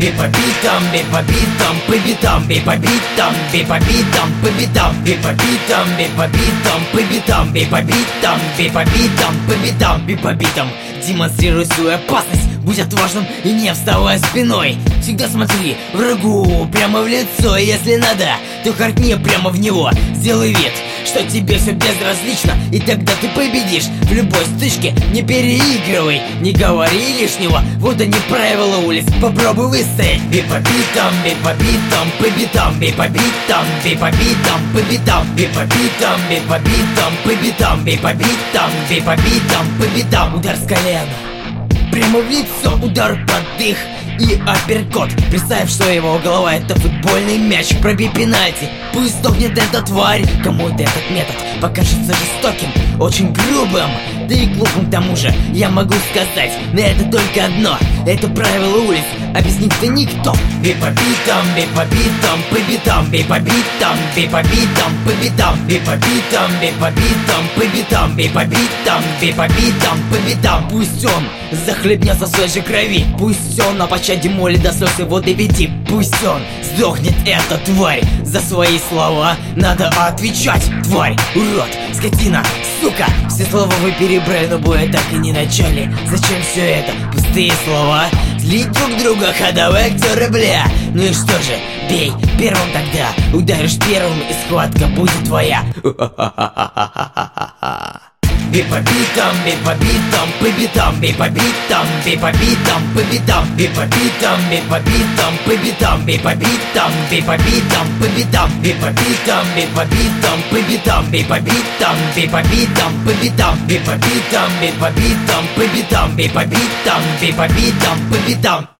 бей по битам, по битам, бей по битам, по битам, бей по битам, по битам, бей по битам, по битам, бей по битам. Демонстрируй свою опасность, будь отважным и не вставай спиной. Всегда смотри врагу прямо в лицо, и если надо, то харкни прямо в него. Сделай вид, что тебе все безразлично, и тогда ты победишь в любой стычке. Не переигрывай, не говори лишнего, вот они правила улиц, попробуй выстоять. Бей по битам, по битам, бей по битам, по битам, бей по битам, по битам, бей по битам, по битам. Удар с колена прямо в лицо, удар под дых и апперкот. Представь, что его голова — это футбольный мяч. Пробей пенальти, пусть сдохнет эта тварь. Кому-то этот метод покажется жестоким, очень грубым, да и глупым к тому же. Я могу сказать, но это только одно: это правило улиц, объяснить ты никто. Бей по битам, по битам, бей по битам, по битам, бей по битам, по битам, бей по битам, по битам. Пусть он захлебнется в своей же крови, пусть он на пощаде молит до слез его доведи. Пусть он сдохнет, эта тварь, за свои слова надо отвечать. Тварь, урод, скотина, сука, все слова вы перебрали, но боя так и не начали. Зачем все это? Пустые слова, злить друг друга, ходовые актеры, бля. Ну и что же, бей первым тогда, ударишь первым, и схватка будет твоя. Бей по битам, по битам, бей по битам, по битам, бей по битам, по битам, бей по битам, по битам, бей по битам, по битам, бей по битам, по битам, бей по битам, по битам, бей по битам, по битам, бей по битам, по битам, бей по битам, по битам.